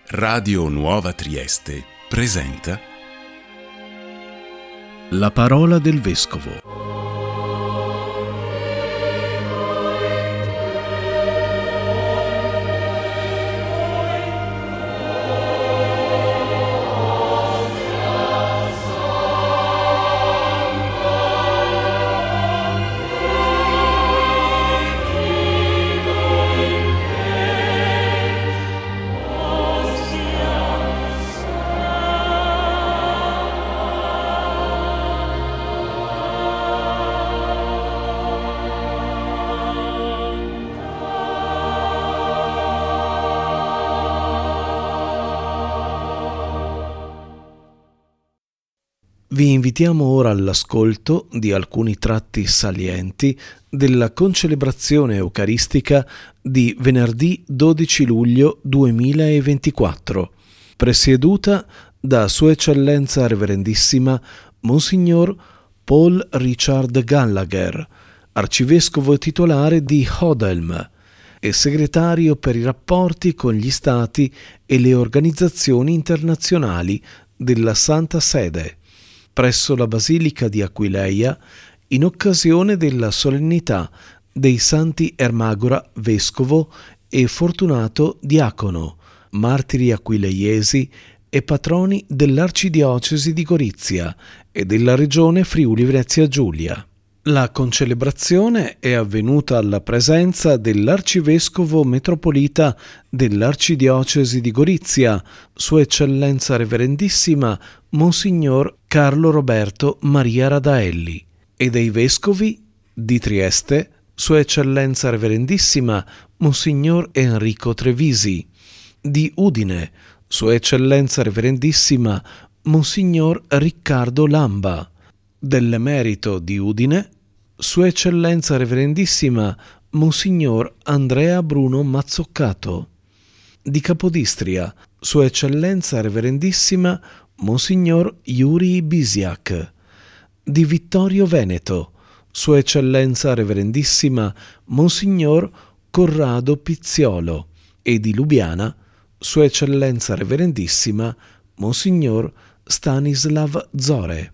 Radio Nuova Trieste presenta La parola del Vescovo. Vi invitiamo ora all'ascolto di alcuni tratti salienti della concelebrazione eucaristica di venerdì 12 luglio 2024, presieduta da Sua Eccellenza Reverendissima Monsignor Paul Richard Gallagher, arcivescovo titolare di Hodelm e segretario per i rapporti con gli Stati e le organizzazioni internazionali della Santa Sede, presso la Basilica di Aquileia, in occasione della solennità dei Santi Ermagora Vescovo e Fortunato Diacono, martiri aquileiesi e patroni dell'Arcidiocesi di Gorizia e della Regione Friuli Venezia Giulia. La concelebrazione è avvenuta alla presenza dell'Arcivescovo Metropolita dell'Arcidiocesi di Gorizia, Sua Eccellenza Reverendissima Monsignor Carlo Roberto Maria Radaelli, e dei Vescovi di Trieste, Sua Eccellenza Reverendissima Monsignor Enrico Trevisi, di Udine, Sua Eccellenza Reverendissima Monsignor Riccardo Lamba, dell'Emerito di Udine, Sua Eccellenza Reverendissima Monsignor Andrea Bruno Mazzoccato, di Capodistria, Sua Eccellenza Reverendissima Monsignor Yuri Bisiak, di Vittorio Veneto, Sua Eccellenza Reverendissima Monsignor Corrado Pizziolo, e di Lubiana, Sua Eccellenza Reverendissima Monsignor Stanislav Zore.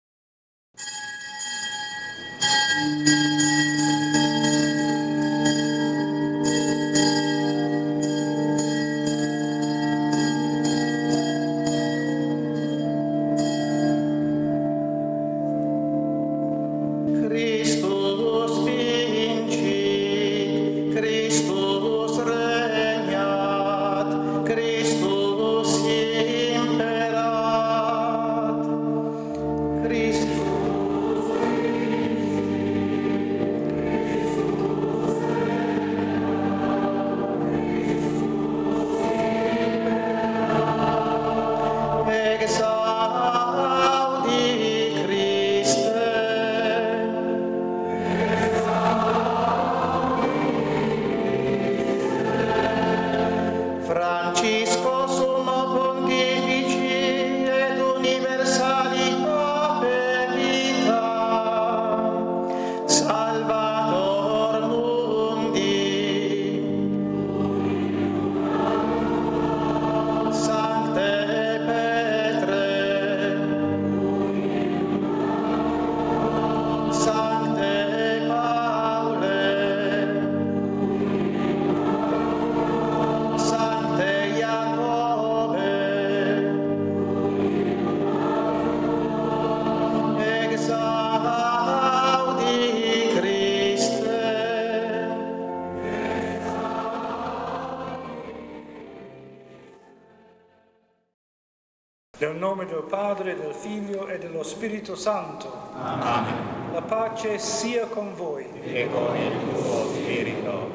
Nel nome del Padre, del Figlio e dello Spirito Santo. Amen. La pace sia con voi. E con il tuo spirito.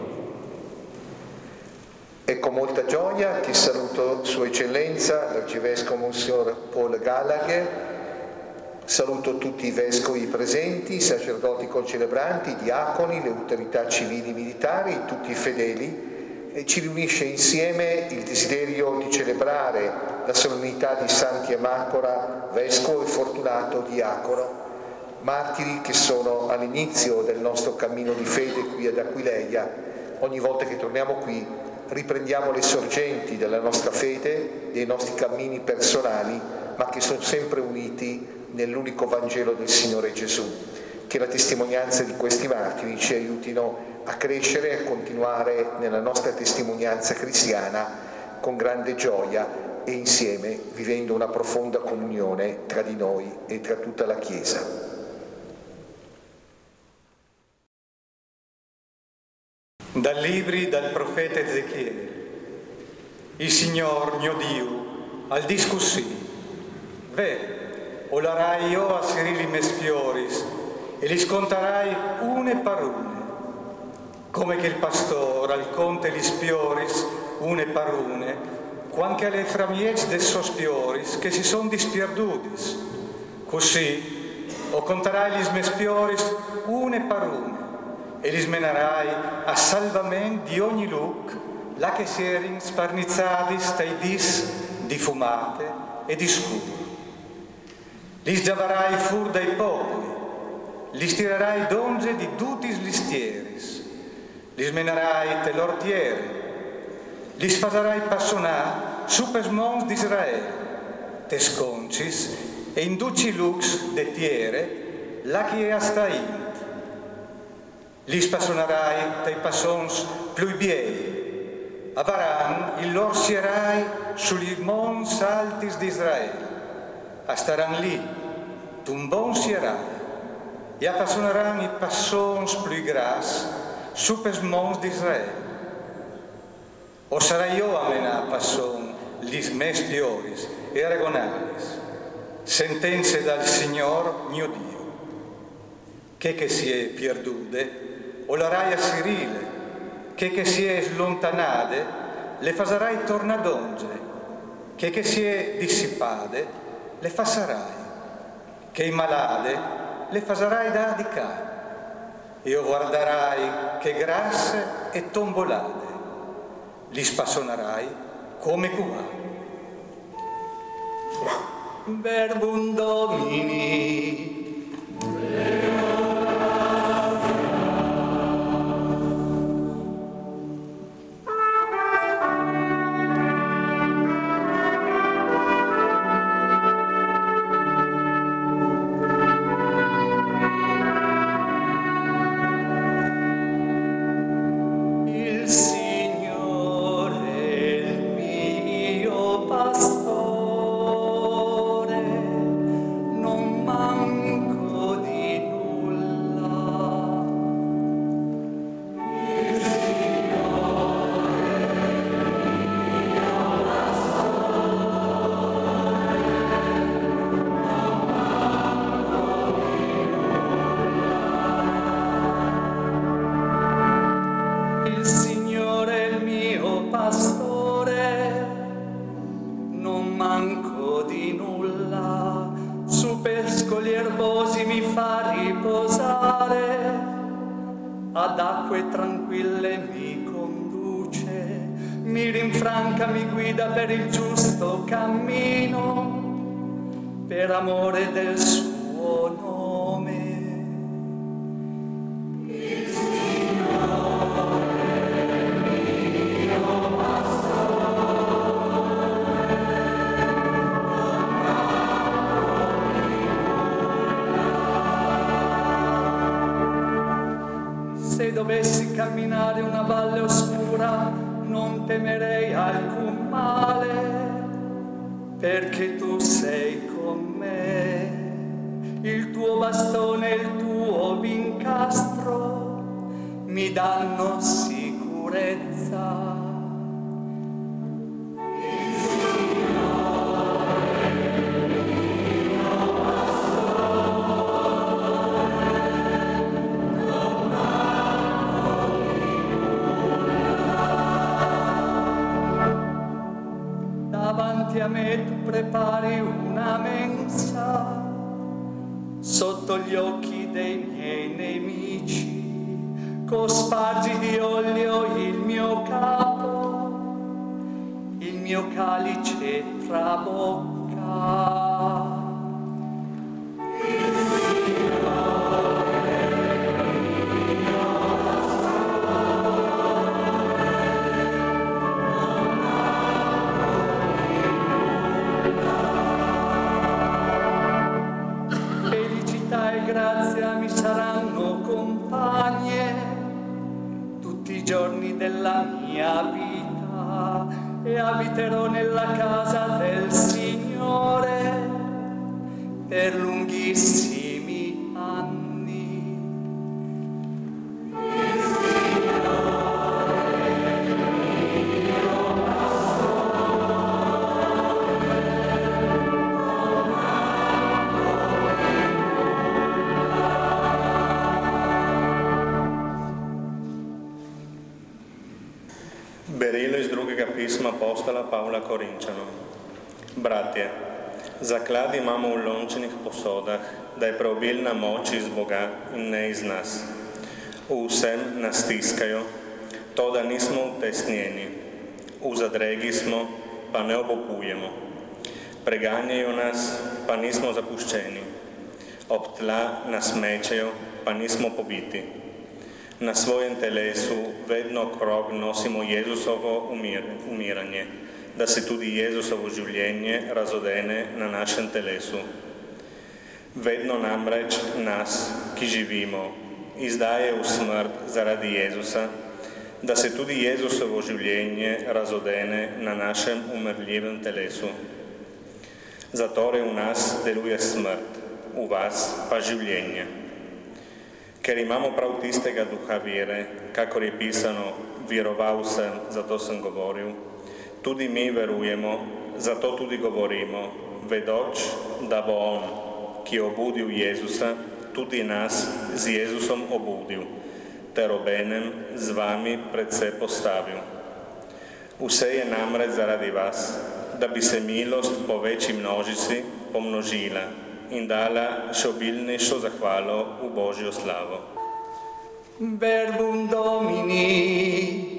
E con molta gioia ti saluto Sua Eccellenza, l'Arcivescovo Monsignor Paul Gallagher. Saluto tutti i vescovi presenti, i sacerdoti concelebranti, i diaconi, le autorità civili e militari, tutti i fedeli. E ci riunisce insieme il desiderio di celebrare la solennità di Santi Ermagora Vescovo e Fortunato Diacono, martiri che sono all'inizio del nostro cammino di fede qui ad Aquileia. Ogni volta che torniamo qui riprendiamo le sorgenti della nostra fede, dei nostri cammini personali, ma che sono sempre uniti nell'unico Vangelo del Signore Gesù. Che la testimonianza di questi martiri ci aiutino a crescere e a continuare nella nostra testimonianza cristiana con grande gioia e insieme vivendo una profonda comunione tra di noi e tra tutta la Chiesa. Dal libri del profeta Ezechiele. Il Signor mio Dio al dis così: ve, olarai io a serili mes fioris, e li scontarai une per une, come che il pastore al conte li spioris une per une, quanche alle framiec de sospioris che si son disperdudis. Così o contarai gli mes fioris une per une, e li smenarai a salvament di ogni luc, là che si erin sparnizzadis tai dis di fumate e di scuro. Li sgiavarai fur dai popoli, li stirerai donge di tutis listieris, li smenerai te l'ortiere, li sfasarai passonà su pes mons d'Israele, te sconcis e induci lux de tiere, là che è astaint. Li spassonerai te passons plui biei, avaran il lor sierai sugli mons altis d'Israele, astaran lì, d'un bon sierai, e appassoneran i passons plui gras su pes mons d'Israele. O sarai io a menà passon lis mes fioris e aragonaris, sentenze dal Signor mio Dio, che si è perdude, o l'arai a Sirile, che si è slontanade, le fasarai tornadonge, che si è dissipade, le fasarai, che i malade le fasarai da adicare, e o guardarai che grasse e tombolade, li spassonerai come cuvà. Verbum Domini. Ad acque tranquille mi conduce, mi rinfranca, mi guida per il giusto cammino, per amore del suo nome. Il Signore mio Se dovessi camminare una valle oscura, non temerei alcun male, perché tu sei con me. Il tuo bastone e il tuo vincastro mi danno sicurezza. Davanti a me tu prepari una mensa, sotto gli occhi dei miei nemici, cospargi di olio il mio capo, il mio calice trabocca. mia vita e abiterò nella casa del Signore per lunghissimi anni. Berilo iz drugega pisma apostola Pavla Korinčanom. Bratje, zaklad imamo v lončenih posodah, da je preobilna moč iz Boga in ne iz nas. V vsem nas stiskajo, to da nismo utesnjeni. V zadregi smo, pa ne obupujemo. Preganjajo nas, pa nismo zapuščeni. Ob tla nas mečejo, pa nismo pobiti. Na svojem telesu vedno krog nosimo Jezusovo umiranje, da se tudi Jezusovo življenje razodene na našem telesu. Vedno namreč nas, ki živimo, izdaje v smrt zaradi Jezusa, da se tudi Jezusovo življenje razodene na našem umrljivem telesu. Zatorej v nas deluje smrt, v vas pa življenje. Ker imamo prav tistega duha vere, kakor je pisano, veroval sem, zato sem govoril, tudi mi verujemo, zato tudi govorimo, vedoč, da bo On, ki je obudil Jezusa, tudi nas z Jezusom obudil, ter obenem z vami predse postavil. Vse je namreč zaradi vas, da bi se milost po večji množici pomnožila in dala še obilnejšo zahvalo v Božjo slavo. Verbum Domini.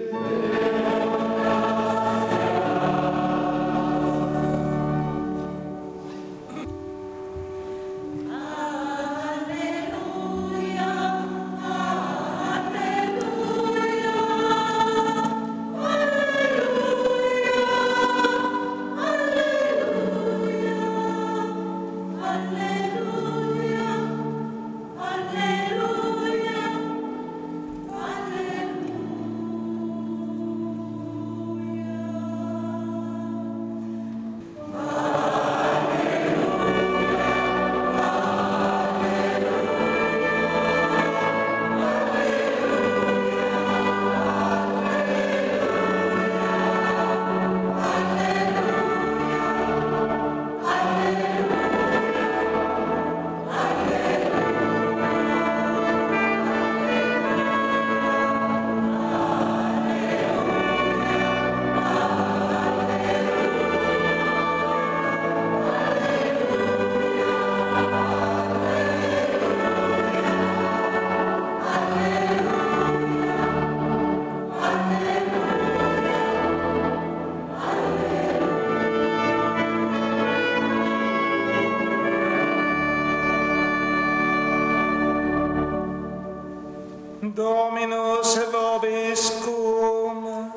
Dominus vobiscum.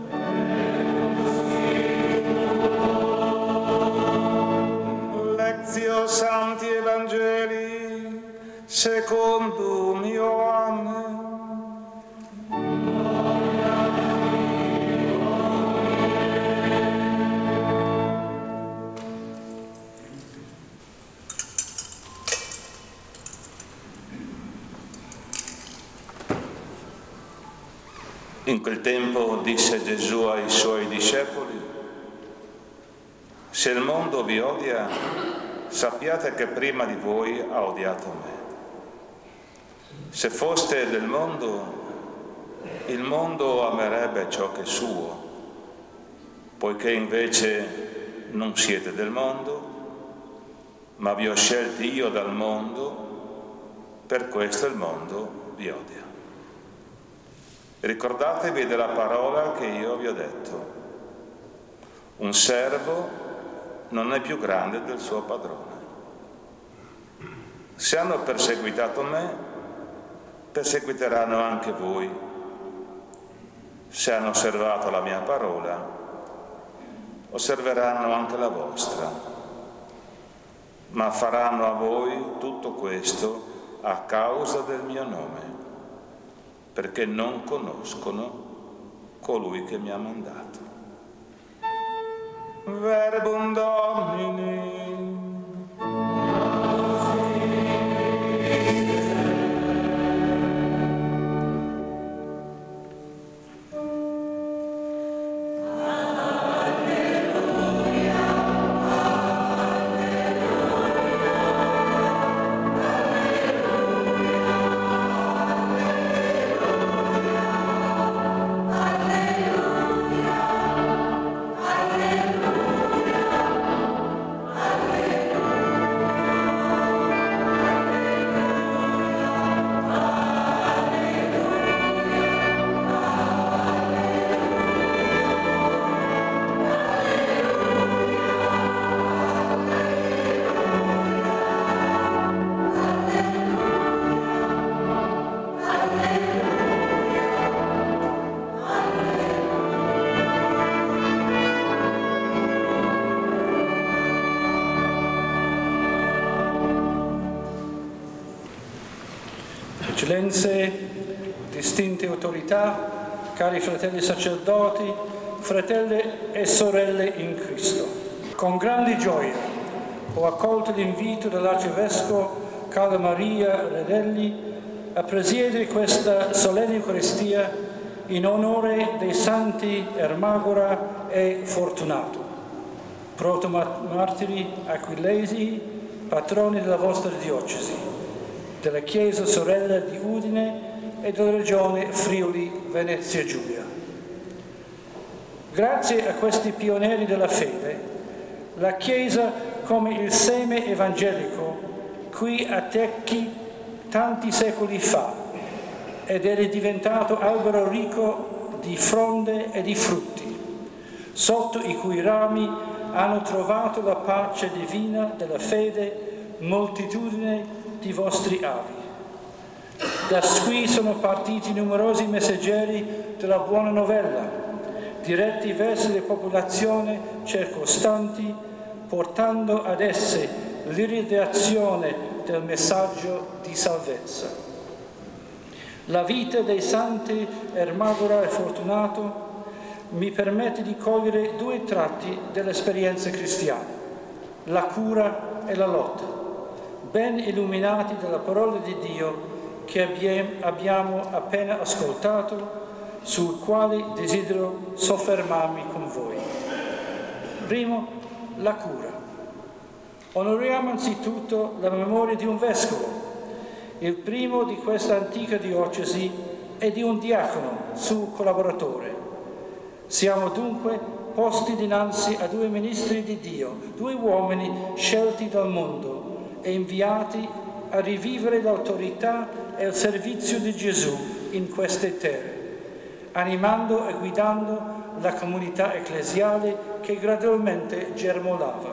Lectio Sancti Evangelii secundum Ioannem. In quel tempo disse Gesù ai suoi discepoli: se il mondo vi odia, sappiate che prima di voi ha odiato me. Se foste del mondo, il mondo amerebbe ciò che è suo, poiché invece non siete del mondo, ma vi ho scelti io dal mondo, per questo il mondo vi odia. Ricordatevi della parola che io vi ho detto: un servo non è più grande del suo padrone. Se hanno perseguitato me, perseguiteranno anche voi. Se hanno osservato la mia parola, osserveranno anche la vostra. Ma faranno a voi tutto questo a causa del mio nome, perché non conoscono colui che mi ha mandato. Verbum Domini. Eccellenze, distinte autorità, cari fratelli sacerdoti, fratelli e sorelle in Cristo. Con grande gioia ho accolto l'invito dell'Arcivescovo Carlo Maria Redelli a presiedere questa solenne Eucaristia in onore dei santi Ermagora e Fortunato, protomartiri aquilesi, patroni della vostra diocesi, della Chiesa Sorella di Udine e della Regione Friuli Venezia Giulia. Grazie a questi pionieri della fede, la Chiesa, come il seme evangelico, qui attecchi tanti secoli fa ed è diventato albero ricco di fronde e di frutti, sotto i cui rami hanno trovato la pace divina della fede moltitudine di vostri avi. Da qui sono partiti numerosi messaggeri della buona novella, diretti verso le popolazioni circostanti, portando ad esse l'irradiazione del messaggio di salvezza. La vita dei santi Ermagora e Fortunato mi permette di cogliere due tratti dell'esperienza cristiana, la cura e la lotta, ben illuminati dalla parola di Dio che abbiamo appena ascoltato, sul quale desidero soffermarmi con voi. Primo, la cura. Onoriamo anzitutto la memoria di un vescovo, il primo di questa antica diocesi e di un diacono, suo collaboratore. Siamo dunque posti dinanzi a due ministri di Dio, due uomini scelti dal mondo e inviati a rivivere l'autorità e il servizio di Gesù in queste terre, animando e guidando la comunità ecclesiale che gradualmente germolava.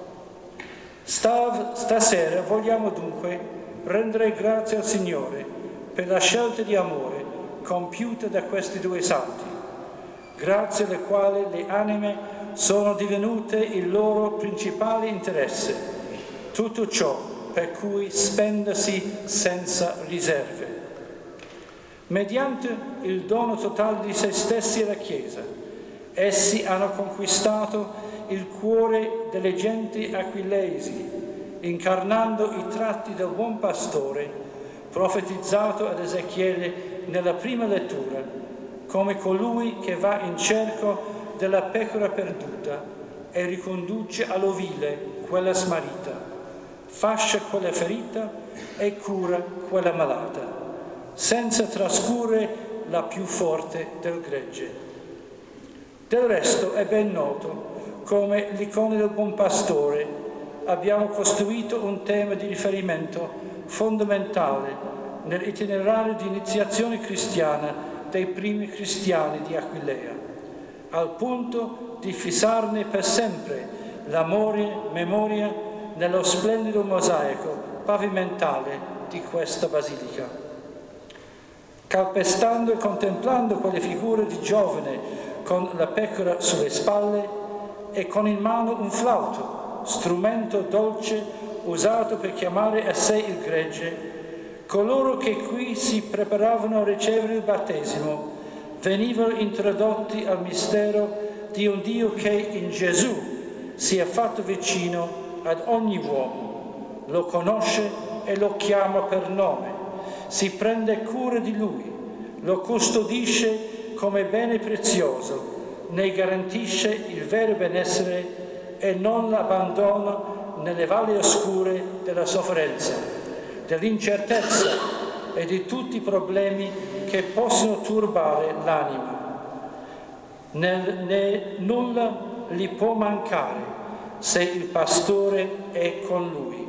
Stasera vogliamo dunque rendere grazie al Signore per la scelta di amore compiuta da questi due santi, grazie alle quali le anime sono divenute il loro principale interesse, tutto ciò per cui spendersi senza riserve. Mediante il dono totale di se stessi alla Chiesa, essi hanno conquistato il cuore delle genti aquilesi, incarnando i tratti del buon pastore profetizzato ad Ezechiele nella prima lettura, come colui che va in cerco della pecora perduta e riconduce all'ovile quella smarrita, fascia quella ferita e cura quella malata, senza trascurare la più forte del gregge. Del resto è ben noto come l'icona del buon pastore abbiamo costruito un tema di riferimento fondamentale nell'itinerario di iniziazione cristiana dei primi cristiani di Aquilea, al punto di fissarne per sempre la memoria nello splendido mosaico pavimentale di questa basilica. Calpestando e contemplando quelle figure di giovane con la pecora sulle spalle e con in mano un flauto, strumento dolce usato per chiamare a sé il gregge, coloro che qui si preparavano a ricevere il battesimo venivano introdotti al mistero di un Dio che in Gesù si è fatto vicino ad ogni uomo, lo conosce e lo chiama per nome, si prende cura di lui, lo custodisce come bene prezioso, ne garantisce il vero benessere e non l'abbandona nelle valli oscure della sofferenza, dell'incertezza e di tutti i problemi che possono turbare l'anima. Nulla gli può mancare se il pastore è con lui.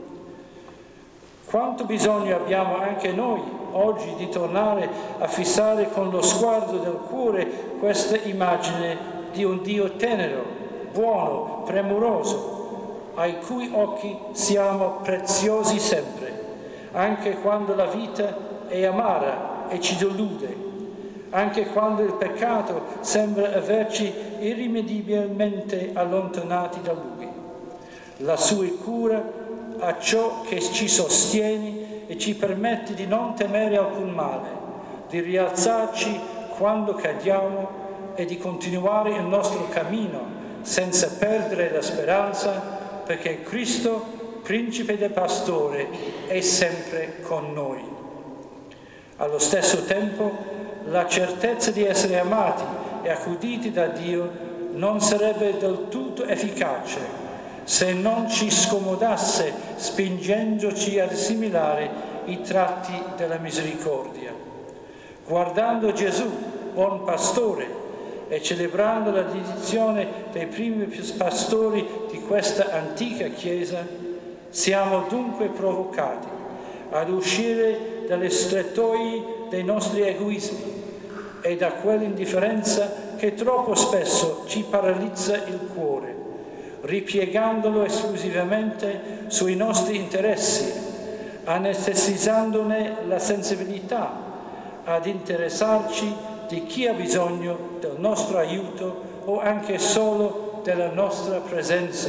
Quanto bisogno abbiamo anche noi oggi di tornare a fissare con lo sguardo del cuore questa immagine di un Dio tenero, buono, premuroso, ai cui occhi siamo preziosi sempre, anche quando la vita è amara e ci delude, anche quando il peccato sembra averci irrimediabilmente allontanati da Lui. La sua cura a ciò che ci sostiene e ci permette di non temere alcun male, di rialzarci quando cadiamo e di continuare il nostro cammino senza perdere la speranza, perché Cristo, Principe del Pastore, è sempre con noi. Allo stesso tempo, la certezza di essere amati e accuditi da Dio non sarebbe del tutto efficace se non ci scomodasse spingendoci ad assimilare i tratti della misericordia. Guardando Gesù, buon pastore, e celebrando la dedizione dei primi pastori di questa antica Chiesa, siamo dunque provocati ad uscire dalle strettoie dei nostri egoismi e da quell'indifferenza che troppo spesso ci paralizza il cuore, ripiegandolo esclusivamente sui nostri interessi, anestesizzandone la sensibilità ad interessarci di chi ha bisogno del nostro aiuto o anche solo della nostra presenza.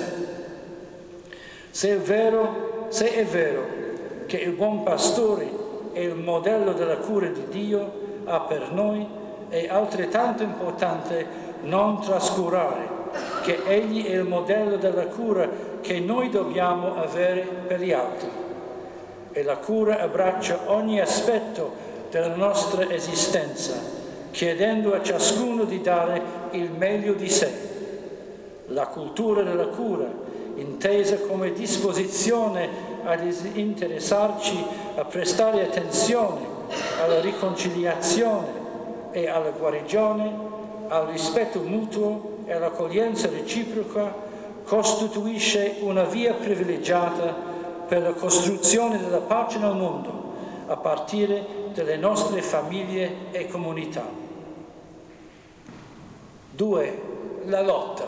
Se è vero che il buon pastore è il modello della cura di Dio ha per noi, è altrettanto importante non trascurare che Egli è il modello della cura che noi dobbiamo avere per gli altri. E la cura abbraccia ogni aspetto della nostra esistenza, chiedendo a ciascuno di dare il meglio di sé. La cultura della cura, intesa come disposizione ad interessarci, a prestare attenzione alla riconciliazione e alla guarigione, al rispetto mutuo e all'accoglienza reciproca, costituisce una via privilegiata per la costruzione della pace nel mondo, a partire dalle nostre famiglie e comunità. 2. La lotta.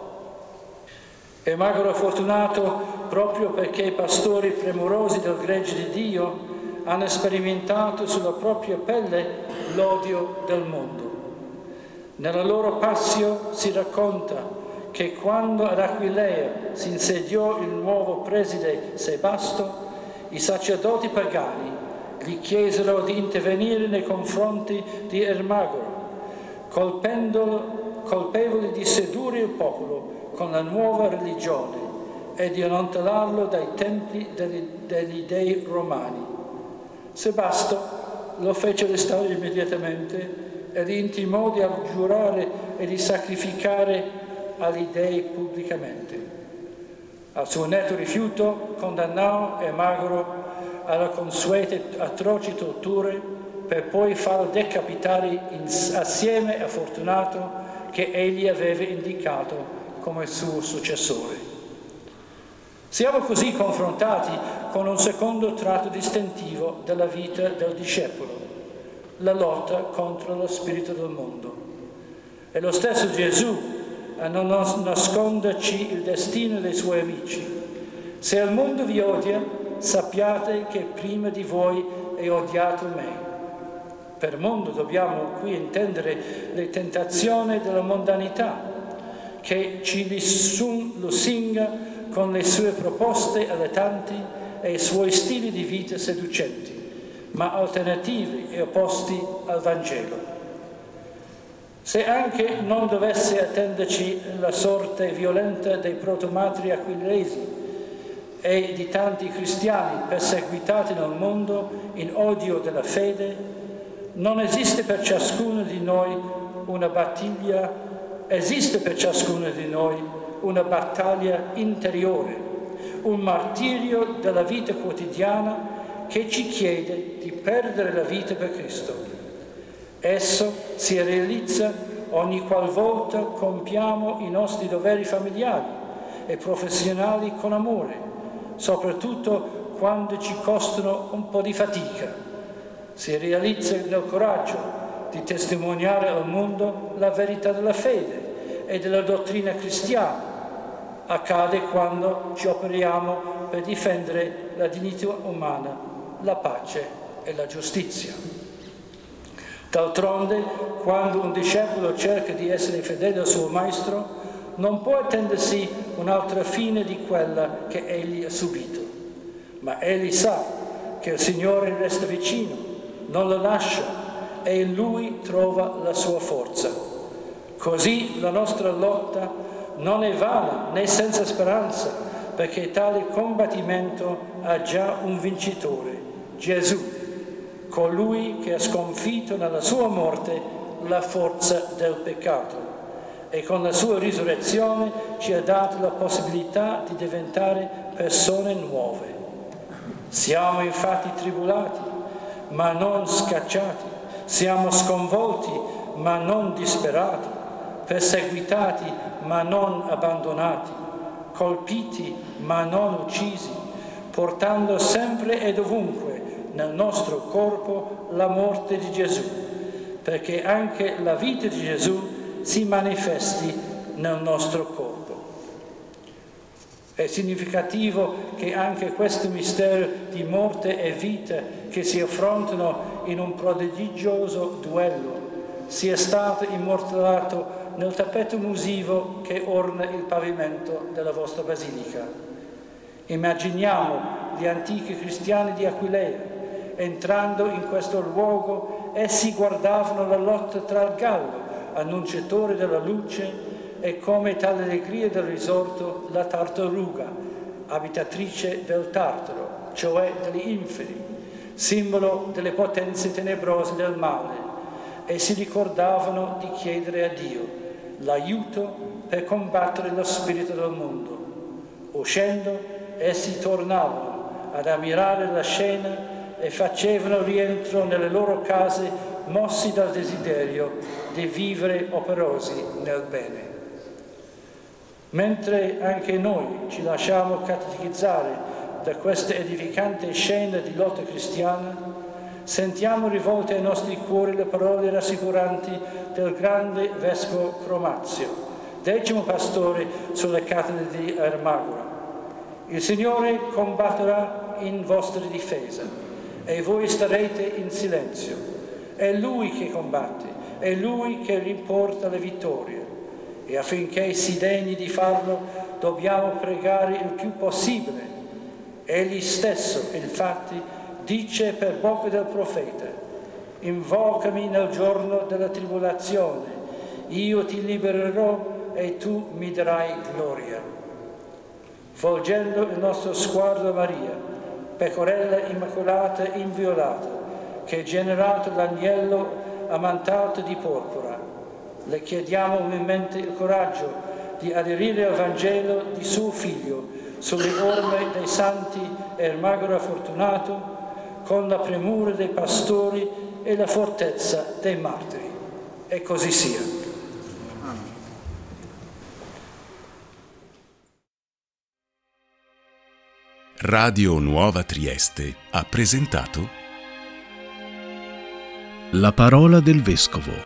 È magro e fortunato proprio perché i pastori premurosi del gregge di Dio hanno sperimentato sulla propria pelle l'odio del mondo. Nella loro passio si racconta che quando ad Aquileia si insediò il nuovo preside Sebasto, i sacerdoti pagani gli chiesero di intervenire nei confronti di Ermagoro, colpevoli di sedurre il popolo con la nuova religione e di allontanarlo dai templi degli dei romani. Sebasto lo fece arrestare immediatamente e li intimò di abgiurare e di sacrificare agli dei pubblicamente. Al suo netto rifiuto condannò Ermagoro alle consuete atroci torture per poi farlo decapitare assieme a Fortunato, che egli aveva indicato come suo successore. Siamo così confrontati con un secondo tratto distintivo della vita del discepolo, la lotta contro lo spirito del mondo. È lo stesso Gesù a non nasconderci il destino dei suoi amici. Se il mondo vi odia, sappiate che prima di voi è odiato me. Per mondo dobbiamo qui intendere le tentazioni della mondanità, che ci lusinga con le sue proposte alletanti e i suoi stili di vita seducenti, ma alternativi e opposti al Vangelo. Se anche non dovesse attenderci la sorte violenta dei protomartiri aquilesi e di tanti cristiani perseguitati nel mondo in odio della fede, non esiste per ciascuno di noi una battaglia interiore, un martirio della vita quotidiana che ci chiede di perdere la vita per Cristo. Esso si realizza ogni qualvolta compiamo i nostri doveri familiari e professionali con amore, soprattutto quando ci costano un po' di fatica. Si realizza nel coraggio di testimoniare al mondo la verità della fede e della dottrina cristiana. Accade quando ci operiamo per difendere la dignità umana, la pace e la giustizia. D'altronde, quando un discepolo cerca di essere fedele al suo maestro, non può attendersi un'altra fine di quella che egli ha subito. Ma egli sa che il Signore resta vicino, non lo lascia e in Lui trova la sua forza. Così la nostra lotta non è vana né senza speranza, perché tale combattimento ha già un vincitore, Gesù, colui che ha sconfitto nella sua morte la forza del peccato e con la sua risurrezione ci ha dato la possibilità di diventare persone nuove. Siamo infatti tribulati, ma non scacciati, siamo sconvolti, ma non disperati, perseguitati, ma non abbandonati, colpiti, ma non uccisi, portando sempre ed ovunque nel nostro corpo la morte di Gesù, perché anche la vita di Gesù si manifesti nel nostro corpo. È significativo che anche questo mistero di morte e vita che si affrontano in un prodigioso duello sia stato immortalato nel tappeto musivo che orna il pavimento della vostra basilica. Immaginiamo gli antichi cristiani di Aquilea. Entrando in questo luogo, essi guardavano la lotta tra il gallo, annunciatore della luce, e come tale allegria del risorto la tartaruga, abitatrice del Tartaro, cioè degli inferi, simbolo delle potenze tenebrose del male, e si ricordavano di chiedere a Dio l'aiuto per combattere lo spirito del mondo. Uscendo, essi tornavano ad ammirare la scena e facevano rientro nelle loro case mossi dal desiderio di vivere operosi nel bene. Mentre anche noi ci lasciamo catechizzare da questa edificante scena di lotta cristiana, sentiamo rivolte ai nostri cuori le parole rassicuranti del grande vescovo Chromazio, 10° pastore sulle cattedre di Ermagora. Il Signore combatterà in vostra difesa e voi starete in silenzio. È Lui che combatte, è Lui che riporta le vittorie. E affinché si degni di farlo, dobbiamo pregare il più possibile. Egli stesso, infatti, dice per bocca del profeta: invocami nel giorno della tribolazione, io ti libererò e tu mi darai gloria. Volgendo il nostro sguardo a Maria, pecorella immacolata e inviolata, che ha generato l'agnello ammantato di porpora, le chiediamo umilmente il coraggio di aderire al Vangelo di suo Figlio sulle orme dei santi Ermagora Fortunato, con la premura dei pastori e la fortezza dei martiri. E così sia. Radio Nuova Trieste ha presentato La parola del Vescovo,